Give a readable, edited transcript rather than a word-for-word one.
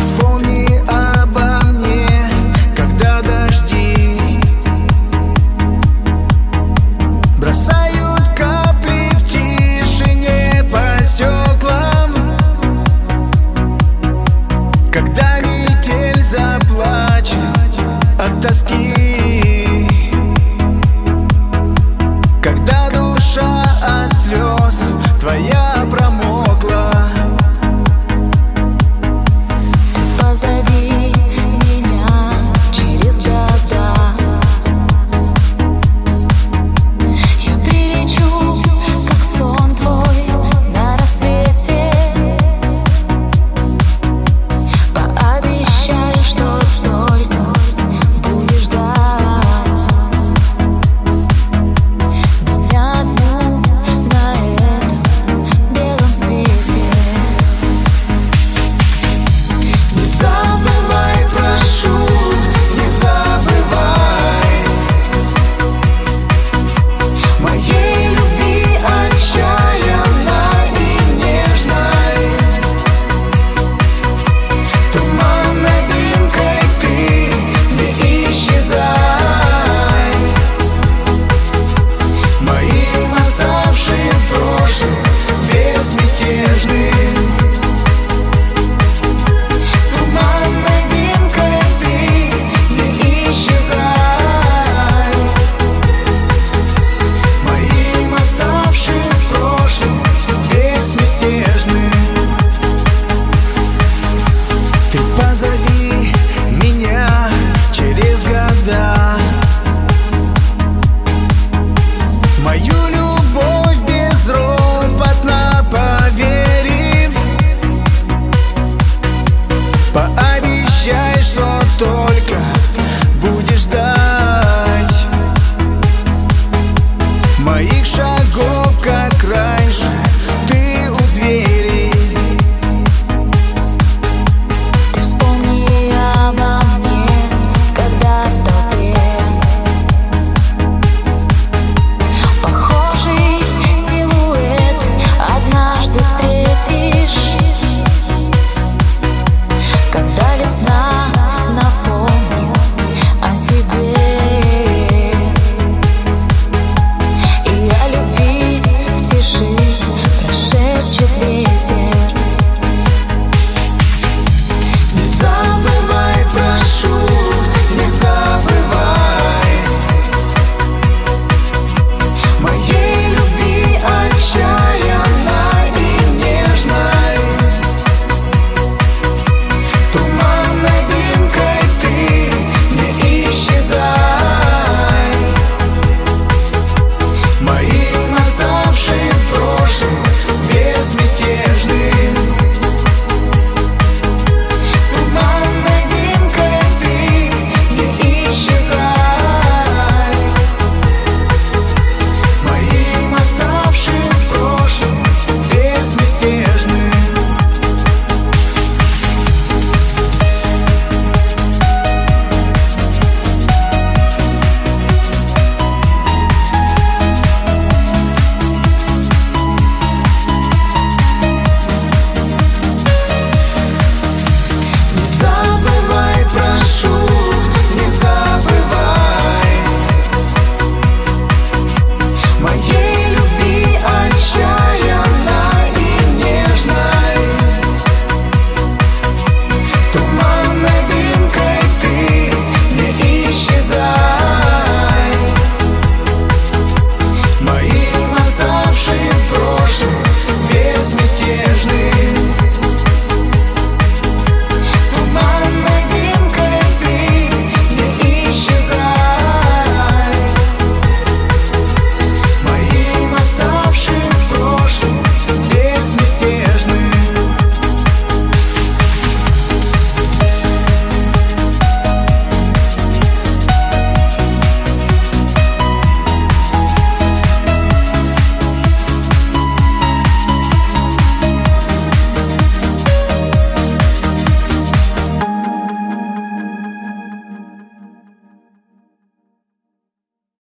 Вспомни обо мне, когда дожди бросают капли в тишине по стеклам, когда метель заплачет от тоски, когда душа от слез твоя промокла. Позови меня через года, я прилечу, как сон твой на рассвете. Пообещай, что только будешь ждать меня одну на этом белом свете. Не забывай, прошу, не забывай моей любви отчаянной и нежной. Туманной дымкой ты не исчезай моим оставшим прошлым безмятежным. Туманной дымкой ты не исчезай моим оставшим прошлым безмятежным. Ты позови меня через года, мою любовь безропотно поверив.